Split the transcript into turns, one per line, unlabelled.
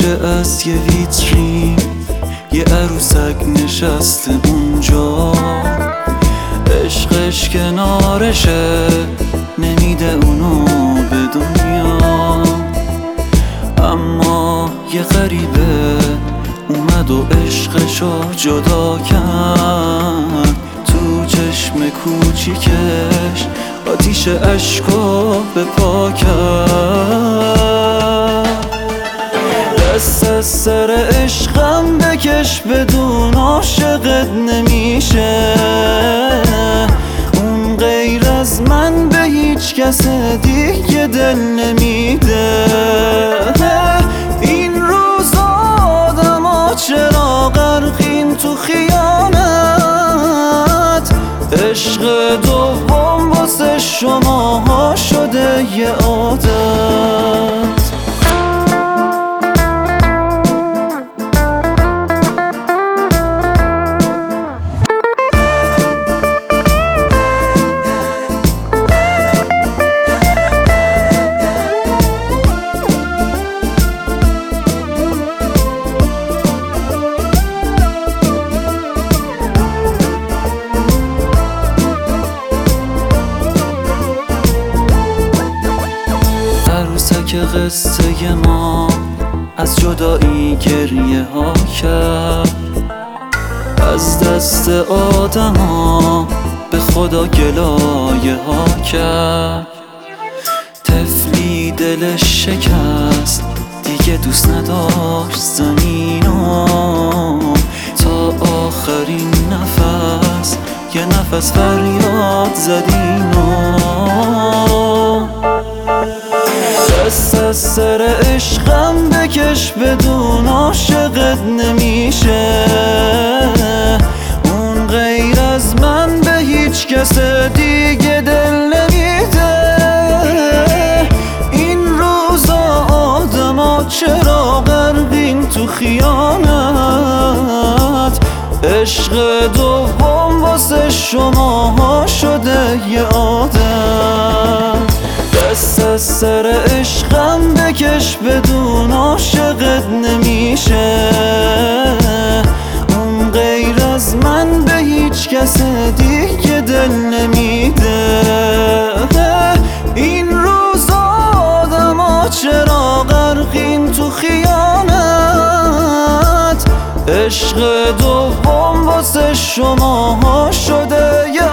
گوشه از یه ویترین یه عروسک نشسته اونجا، عشقش کنارشه نمیده اونو به دنیا. اما یه غریبه اومد و عشقشو جدا کرد، تو چشم کوچیکش آتیش عشقو به پا کرد. دست از سر عشقم بکش بدون عاشقت نمیشه، اون غیر از من به هیچ کس دیگه دل نمیده. این روزا آدما چرا غرقین تو خیانت، عشق دوم واسه شماها شده یه عادت. که قصه ما از جدایی گریه ها کرد، از دست آدم ها به خدا گلایه ها کرد. طفلی دلش شکست دیگه دوست نداشت زمینو، تا آخرین نفس یه نفس فریاد زدینو. دست از سر عشقم بکش بدون عاشقت نمیشه، اون غیر از من به هیچ کس دیگه دل نمیده. این روزا آدما چرا غرقین تو خیانت، عشق دوم واسه شماها شده یه عادت. دست از سر عشقم بکش بدون عاشقت نمیشه، اون غیر از من به هیچ کس دیگه دل نمیده. این روزا آدما چرا غرقین تو خیانت، عشق دوم واسه شماها شده یه